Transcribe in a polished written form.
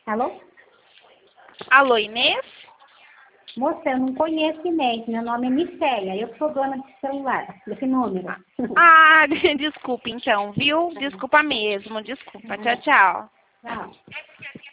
Alô? Alô, Inês? Moça, eu não conheço Inês. Meu nome é Micélia. Eu sou dona desse celular, desse número. Ah, desculpa então, viu? Desculpa mesmo, desculpa. Tchau, tchau. Tchau.